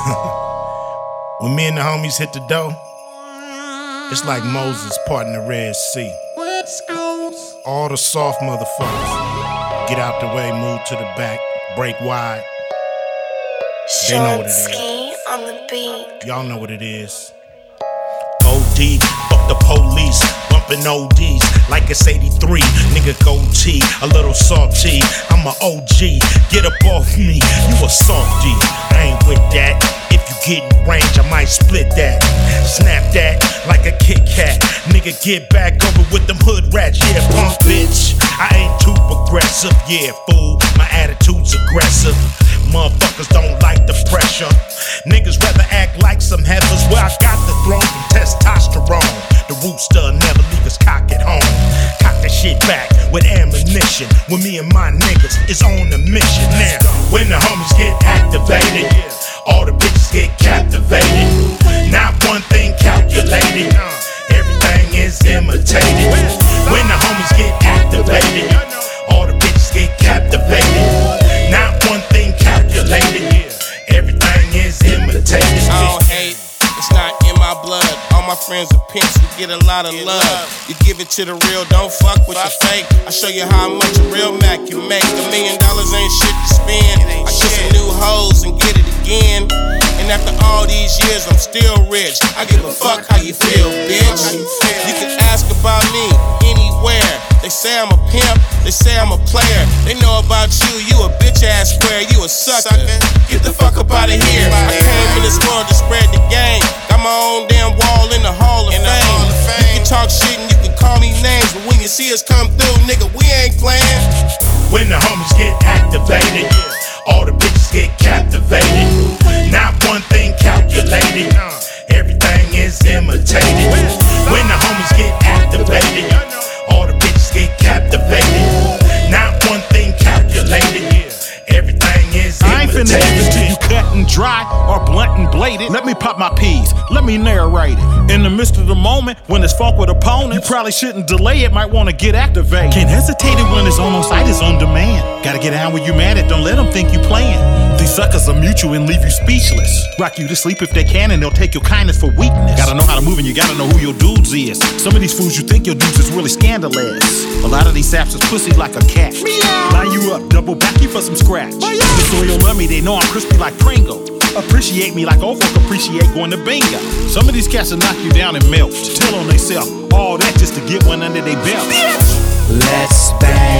When me and the homies hit the dough, it's like Moses parting the Red Sea. All the soft motherfuckers get out the way, move to the back, break wide. They know what it is. On the beat. Y'all know what it is. OD, fuck the police, bumping ODs like it's 83. Nigga goatee, a little salty. I'm a OG, get up off me, you a softy. I ain't with that. If you get in range, I might split that. Snap that like a Kit Kat. Nigga, get back over with them hood rats. Yeah, punk bitch. I ain't too progressive. Yeah, fool, my attitude's aggressive. Motherfuckers don't like the pressure. Niggas rather act like some heifers. Where I got the throne from testosterone. The rooster never leave his cock at home. Cock that shit back with ammunition. When me and my niggas is on a mission. Now, when the homies get activated, all the bitches get captivated. Not one thing calculated. Everything is imitated. When the homies get activated, all the bitches get captivated. Not one thing calculated. Everything is imitated. I don't hate, it's not in my blood. All my friends are pimps, we get a lot of love. You give it to the real, don't fuck with the fake. I show you how much a real Mac can make. $1 million ain't shit to spend. I get some new hoes and get it again. And after all these years, I'm still rich. I give a fuck how you feel, bitch. You can ask about me anywhere. They say I'm a pimp, they say I'm a player. They know about you, you a bitch ass square, you a sucker. Get the fuck up out of here. I came in this world to spread the game. Got my own damn wall in the Hall of Fame. You can talk shit and you can call me names, but when you see us come through, nigga, we ain't playing. When the homies get activated, all the bitches get captivated. Not one thing calculated. Everything is imitated. When the homies get activated, all the bitches get captivated. Not one thing calculated. Everything is imitated. I ain't finna give it to you cut and dry or blunt and bladed. Let me pop my peas, let me narrate it. In the midst of the moment, when it's fought with opponents, you probably shouldn't delay it, might wanna get activated. Can't hesitate it when it's on site, it's on demand. Gotta get down when you mad at, don't let them think you playing. These suckers are mutual and leave you speechless. Rock you to sleep if they can and they'll take your kindness for weakness. Gotta know how to move and you gotta know who your dudes is. Some of these fools you think your dudes is really scandalous. A lot of these saps is pussy like a cat. Line you up, double back you for some scratch. The soil love me, they know I'm crispy like Pringle. Appreciate me like old folk appreciate going to bingo. Some of these cats will knock you down and melt. Tell on they self, all that just to get one under their belt. Let's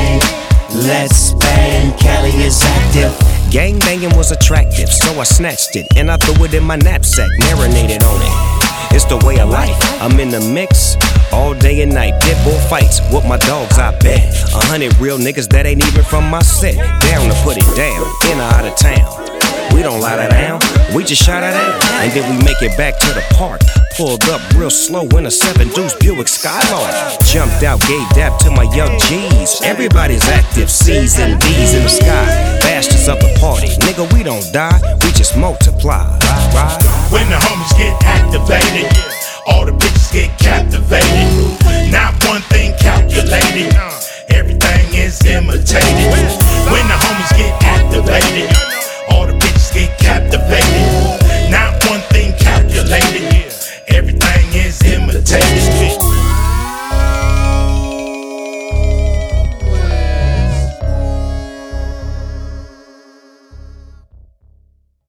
bang, Cali is active. Gang banging was attractive, so I snatched it and I threw it in my knapsack, marinated on it. It's the way of life, I'm in the mix all day and night. Pit bull fights with my dogs, I bet. 100 real niggas that ain't even from my set. Down to put it down, in or out of town. We don't lie that down, we just shout it out. And then we make it back to the park. Pulled up real slow in a 7-deuce Buick Skylark. Jumped out, gave dap to my young G's. Everybody's active, C's and D's in the sky. Bastards up the party, nigga, we don't die, we just multiply. Right? When the homies get activated, all the bitches get captivated. Not one thing calculated. Everything is imitated. When the homies get activated,